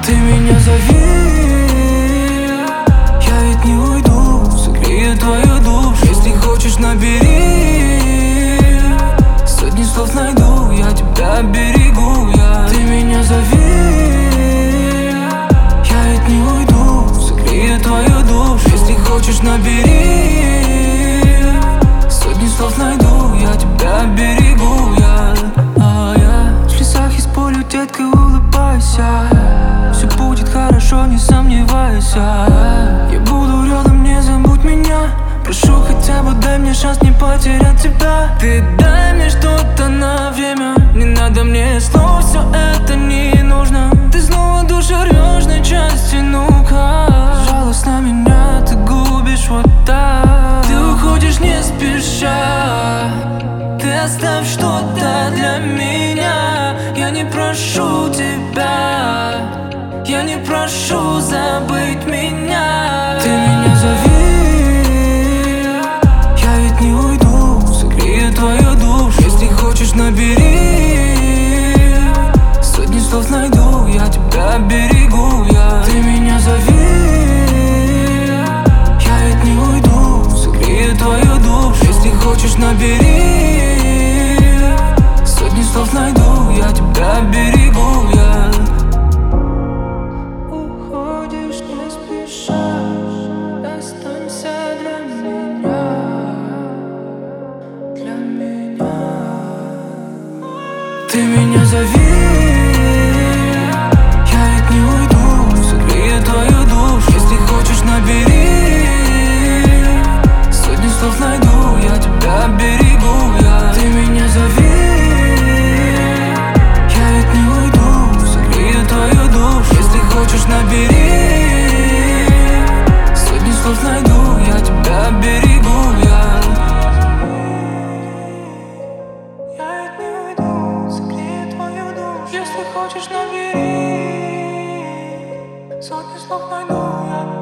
Ты меня зови, я ведь не уйду, согрею твою душу. Если хочешь, набери, сотни слов найду, я тебя берегу. Ты меня зови, я ведь не уйду, согрею твою душу. Если хочешь, набери, сотни слов найду, я тебя берегу. В слезах из поля, детка, улыбайся. Все будет хорошо, не сомневайся. Я буду рядом, не забудь меня. Прошу, хотя бы дай мне шанс не потерять тебя. Ты дай мне что-то на время. Не надо мне слов, все это не нужно. Ты снова душу рвешь на части, ну-ка. Жалостно меня ты губишь вот так. Ты уходишь не спеша. Ты оставь что-то для меня. Я не прошу тебя, я не прошу забыть меня. Ты меня зови, я ведь не уйду, согрею твою душу. Если хочешь, набери, сотни слов найду, я тебя берегу. Ты меня зови, я ведь не уйду, согрею твою душу. Если хочешь, набери, сотни слов найду, я тебя берегу. Уходишь не спеша, останься для меня, для меня. Ты меня зови, я ведь не уйду, согрею твою душу. Если хочешь, набери, сотни слов найду, я тебя берегу. Ты меня зови, я ведь не уйду, согрею твою душу. Если хочешь, набери, сотни слов найду, я тебя берегу. Я ведь не уйду, согрею твою душу. Если хочешь, набери, сотни слов найду, я